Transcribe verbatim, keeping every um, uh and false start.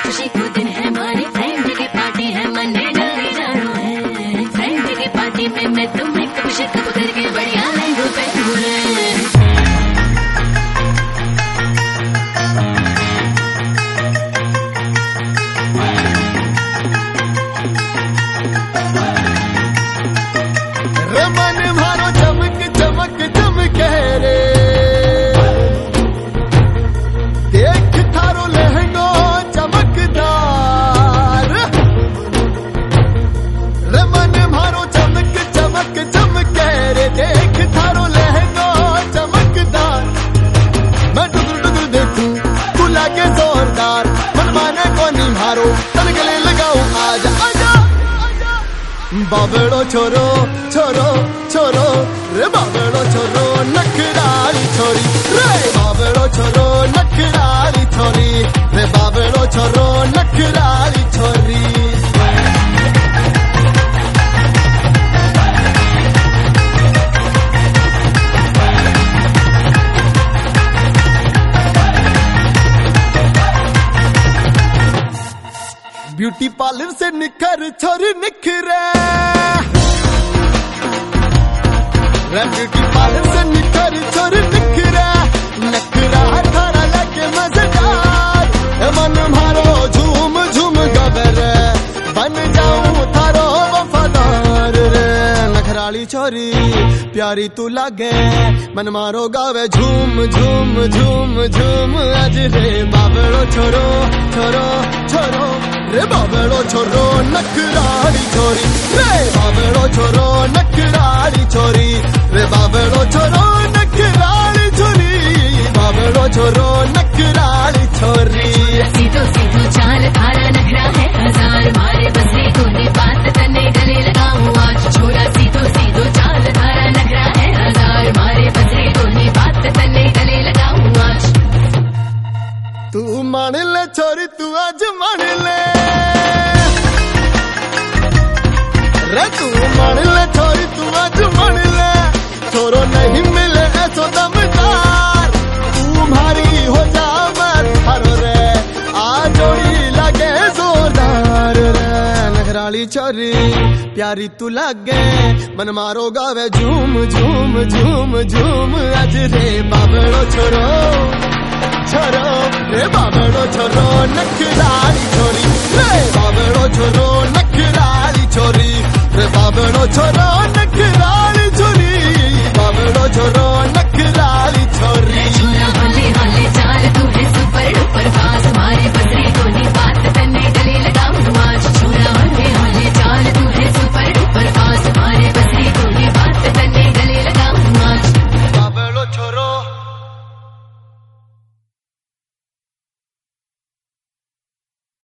खुशी को दिन है हमारी फ्रेंड की पार्टी है मन्ने डाली जानो है फ्रेंड की पार्टी में मैं तुम्हें कब शिकप करके बढ़िया लहंगों पहनूं रे। मन मारो चमक चमक चमके रे देख थारो लहंगो चमकदार रे मन मारो चमक चमक चमके रे देख थारो लहंगो चमकदार मैं डुगुर डुगुर देखूं तू लागे जोरदार मन माने को नहीं मारो तन गले लगाऊं आजा आजा बाबड़ो छोरो छोरो छोरो रे बाबड़ो छोरो नखराली छोरी रे बाबड़ो छोरो नखराली छोरी रे बाबड़ो छोरो नखराली छोरी। ब्यूटी पार्लर से निखर छोरी निखरे ब्यूटी पार्लर से निखर छोरी निखरे नखरा थारा लगे मजेदार मन मारो झूम झूम गबर बन जाऊं थारो वफादार रे नखराली छोरी प्यारी तू लागे मन मारो गावे झूम झूम झूम झूम आज रे बाबड़ो छोरो छोरो छोरो रे बाबड़ो छोरो नखराली छोरी रे बाबड़ो छोरो नखराली छोरी रे बाबड़ो छोरो नखराली छोरी बाबड़ो छोरो नखराली छोरी। सीधो सीधो चाल थारा नखरा है हजार मारे बसे कोनी बात तने गले लगाऊं आज छोरा सीधो सीधो चाल थारा नखरा है हजार मारे बसे कोनी बात तने गले लगाऊं आज। तू मान ले छोरी तू आज मान ले रे तू मान ले छोरी तू आज मान ले छोरो नहीं मिले ऐसो दमदार तू भारी हो जा मत थारो रे आ जोड़ी लगे जोरदार रे नखराली छोरी प्यारी तू लागे मन मारो गावे झूम झूम झूम झूम आज रे बाबड़ो छोरो छोरो रे बाबड़ो छोरो नखराली छोरी रे बाबड़ो छोरो नखराली छोरी रे बाबड़ो छोरो नखराली छोरी बाबड़ो छोरो नखराली छोरी।